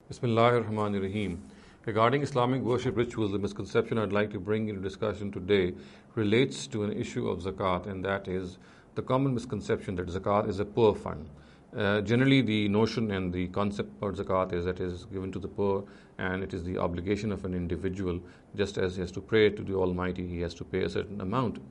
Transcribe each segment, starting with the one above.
Bismillahir Rahmanir Rahim. Regarding Islamic worship rituals, the misconception I'd like to bring into discussion today relates to an issue of zakat, and that is the common misconception that zakat is a poor fund. Generally, the notion and the concept about zakat is that it is given to the poor and it is the obligation of an individual. Just as he has to pray to the Almighty, he has to pay a certain amount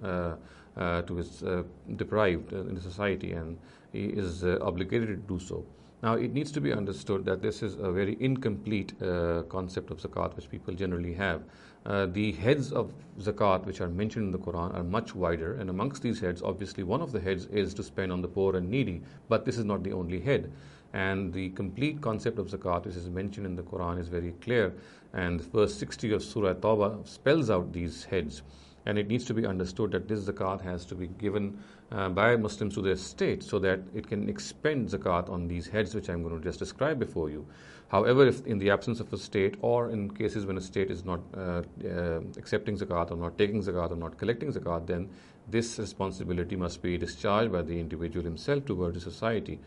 to his deprived in the society, and he is obligated to do so. Now, it needs to be understood that this is a very incomplete concept of zakat which people generally have. The heads of zakat which are mentioned in the Quran are much wider, and amongst these heads, obviously, one of the heads is to spend on the poor and needy, but this is not the only head. And the complete concept of zakat, which is mentioned in the Quran, is very clear, and verse 60 of Surah Tawbah spells out these heads. And it needs to be understood that this zakat has to be given by Muslims to their state so that it can expend zakat on these heads which I'm going to just describe before you. However, if in the absence of a state, or in cases when a state is not accepting zakat or not taking zakat or not collecting zakat, then this responsibility must be discharged by the individual himself towards the society.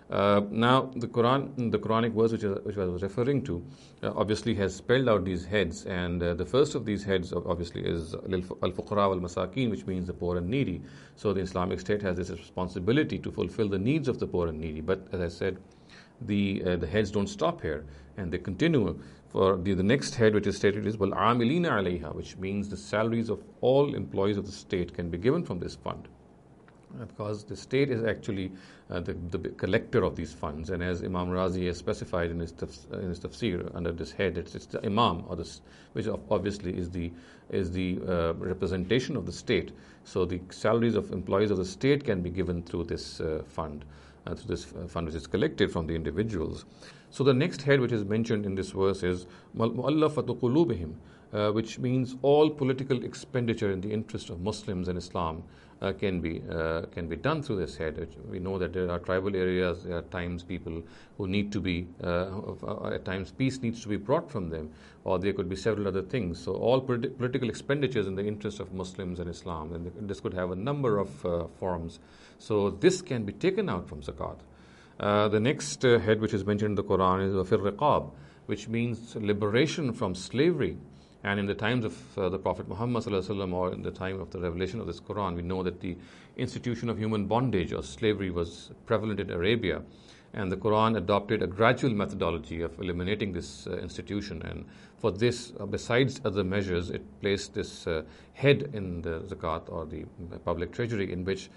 Now, the Quranic verse which I was referring to, obviously has spelled out these heads, and the first of these heads obviously is al-fuqara wal-masakin, which means the poor and needy. So the Islamic State has this responsibility to fulfill the needs of the poor and needy. But as I said, the heads don't stop here, and they continue. For the next head which is stated is wal-amilina alayha, which means the salaries of all employees of the state can be given from this fund. Because the state is actually the collector of these funds, and as Imam Razi has specified in his tafsir under this head, it's the Imam, or this, which obviously is the representation of the state. So the salaries of employees of the state can be given through this fund, which is collected from the individuals. So the next head which is mentioned in this verse is mu'allafatu qulubihim, which means all political expenditure in the interest of Muslims and Islam can be done through this head. We know that there are tribal areas, there are times people who need to be, at times peace needs to be brought from them, or there could be several other things. So all political expenditures in the interest of Muslims and Islam, and this could have a number of forms. So this can be taken out from zakat. The next head which is mentioned in the Quran is wafir riqab, which means liberation from slavery. And in the times of the Prophet Muhammad ﷺ, or in the time of the revelation of this Quran, we know that the institution of human bondage or slavery was prevalent in Arabia. And the Quran adopted a gradual methodology of eliminating this institution. And for this, besides other measures, it placed this head in the zakat, or the public treasury, in which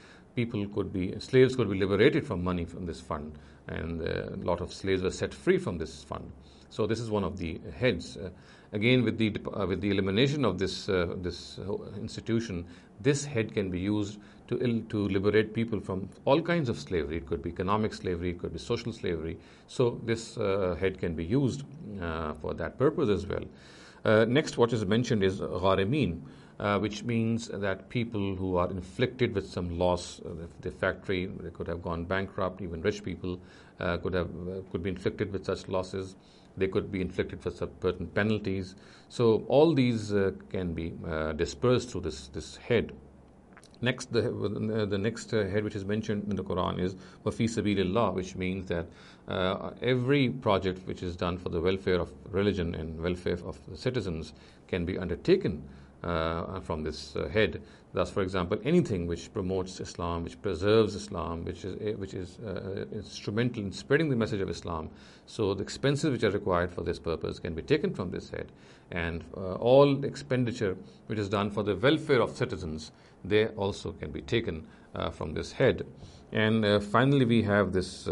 slaves could be liberated from money from this fund. And a lot of slaves were set free from this fund. So this is one of the heads. Again, with the elimination of this institution, this head can be used to liberate people from all kinds of slavery. It could be economic slavery, it could be social slavery. So this head can be used for that purpose as well. Next, what is mentioned is gharimin, which means that people who are inflicted with some loss, the factory, they could have gone bankrupt. Even rich people could be inflicted with such losses. They could be inflicted with certain penalties. So all these can be dispersed through this head. Next, the next head which is mentioned in the Quran is wafi sabilillah, which means that every project which is done for the welfare of religion and welfare of the citizens can be undertaken from this head. Thus, for example, anything which promotes Islam, which preserves Islam, which is instrumental in spreading the message of Islam. So the expenses which are required for this purpose can be taken from this head. And all expenditure which is done for the welfare of citizens, they also can be taken from this head. And finally, we have this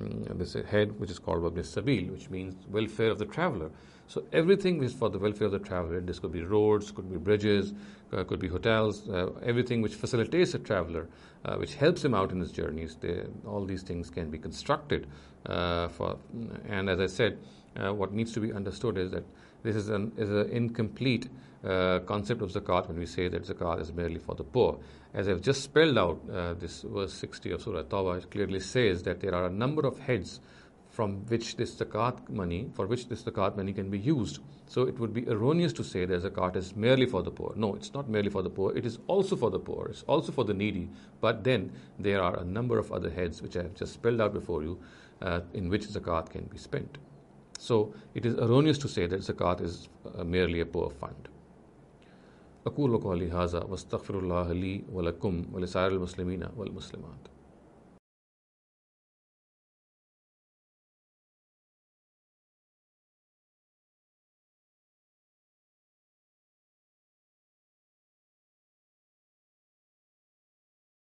head which is called Wabn Sabil, which means welfare of the traveler. So everything is for the welfare of the traveler. This could be roads, could be bridges, could be hotels, everything which facilitates a traveler, which helps him out in his journeys. All these things can be constructed and as I said, what needs to be understood is that this is an incomplete concept of zakat when we say that zakat is merely for the poor. As I've just spelled out, this verse 60 of Surah Tawbah, it clearly says that there are a number of heads for which this zakat money can be used. So it would be erroneous to say that zakat is merely for the poor. No, it's not merely for the poor. It is also for the poor. It's also for the needy. But then there are a number of other heads which I have just spelled out before you, in which zakat can be spent. So it is erroneous to say that zakat is merely a poor fund. أقول قولي هذا واستغفر الله لي ولكم ولسائر المسلمين والمسلمات.